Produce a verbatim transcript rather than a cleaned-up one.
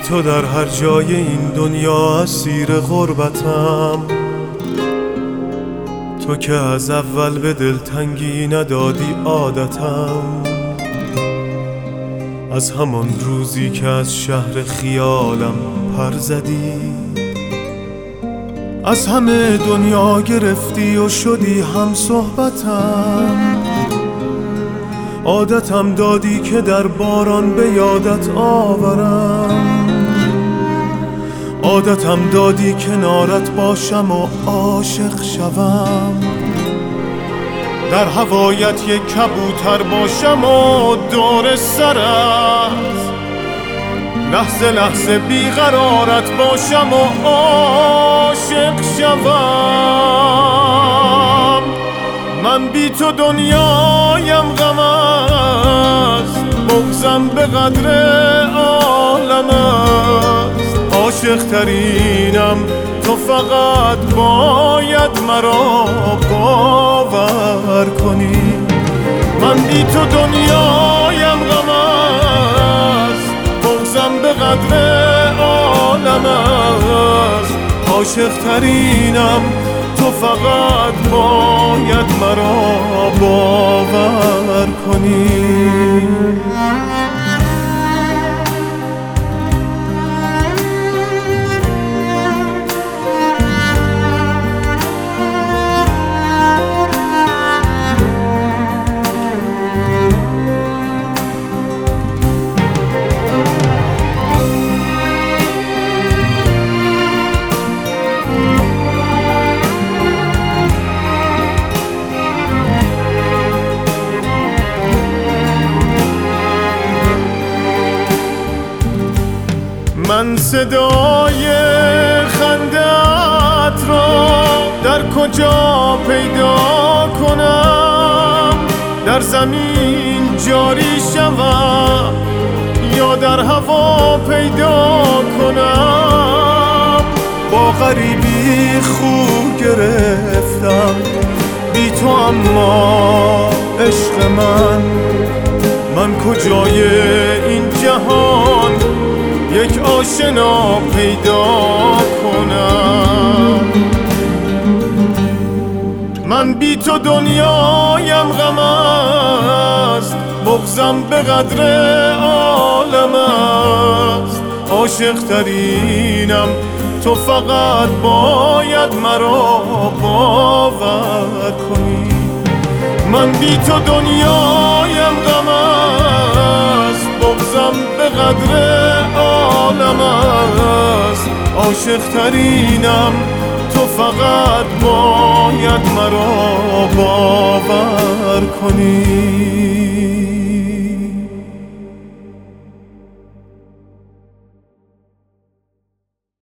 تو در هر جای این دنیا اسیر غربتم. تو که از اول به دلتنگی ندادی عادتم. از همان روزی که از شهر خیالم پر زدی، از همه دنیا گرفتی و شدی هم صحبتم. عادتم دادی که در باران به یادت آورم. عادتم دادی کنارت باشم و عاشق شوم. در هوایت یک کبوتر باشم و دور سرت لحظه لحظه بیقرارت باشم و عاشق شوم. من بی تو دنیایم غم است، بغضم به قدر عالم است. عاشق ترینم تو فقط باید مرا باور کنی. من بی تو دنیایم غم است، بغضم به قدر عالم است. عاشق ترینم تو فقط باید مرا باور کنی. من صدای خنده‌ات را در کجا پیدا کنم؟ در زمین جاری شوم یا در هوا پیدا کنم؟ با غریبی خو گرفتم بی تو، اما عشق من من کجای این جهان یک آشنا پیدا کنم؟ من بی تو دنیایم غم است، بغضم به قدر عالم است. عاشق ترینم تو فقط باید مرا باور کنی. من بی تو دنیایم غم است، بغضم به قدر عالم است. عاشق ترینم تو فقط باید مرا باور کنی.